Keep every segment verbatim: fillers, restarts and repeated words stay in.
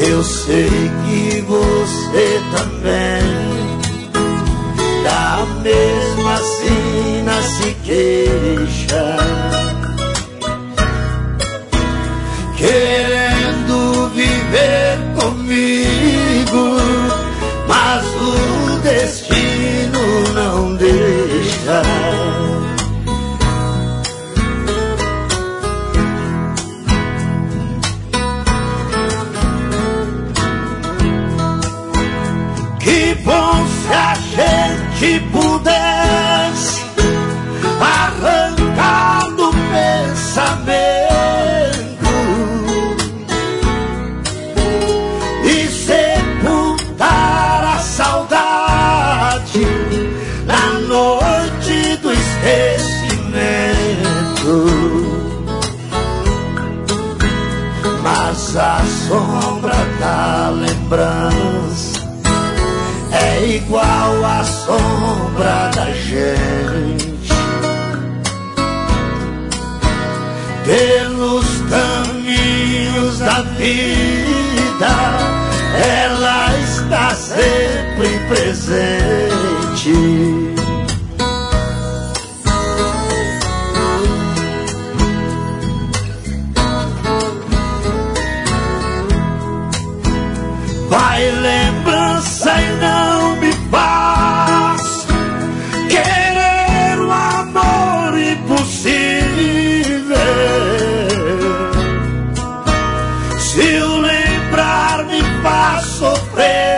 Eu sei que você também da mesma sina se queixa, querendo viver comigo, mas o destino não deixa. Que bom se a gente pudesse arrancar do pensamento e sepultar a saudade na noite do esquecimento. Mas a sombra da lembrança é igual à sombra da gente. Pelos caminhos da vida ela está sempre presente. Vai lembrança e não me faz querer um amor impossível. Se o lembrar me faz sofrer,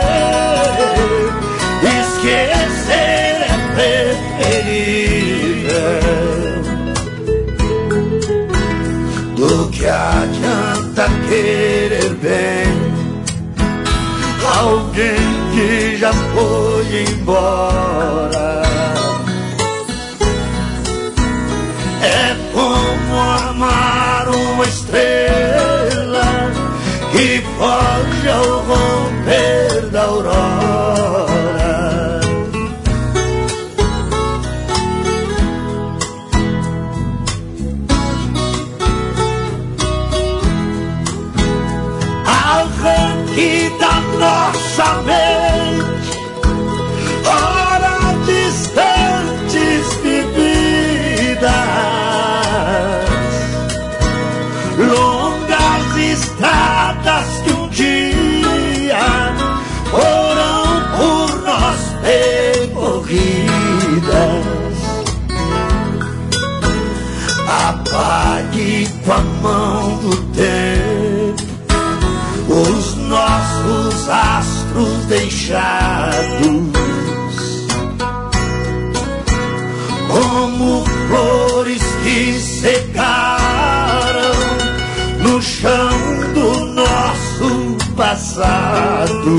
esquecer é preferível. Do que adianta querer bem alguém que já foi embora? É como amar uma estrela que foge ao romper da aurora. Arranque da nossa mente horas distantes vividas, longas estradas que um dia foram por nós percorridas. Apague com a mão do tempo os nossos astros deixados, como flores que secaram no chão do nosso passado.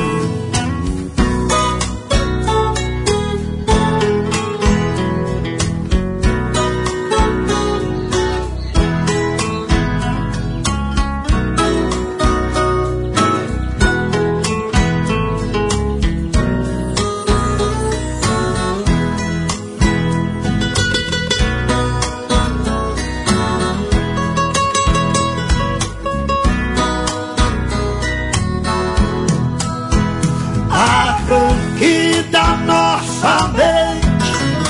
Arranque da nossa mente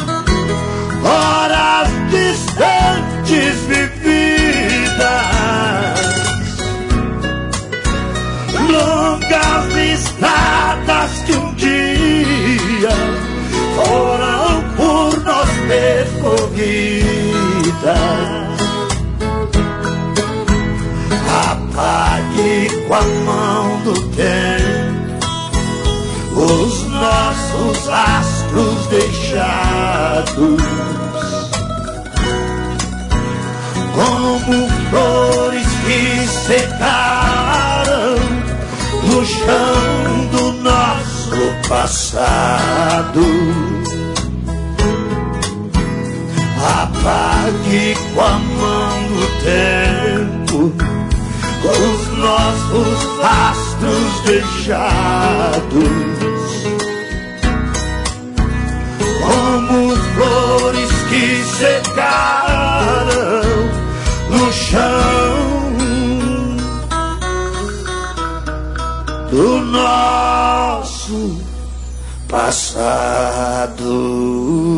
horas distantes vividas, longas estradas que um dia foram por nós percorridas. Apague com a mão do tempo os nossos astros deixados, como flores que secaram no chão do nosso passado. Apague com a mão do tempo os nossos astros deixados, como flores que secaram no chão do nosso passado.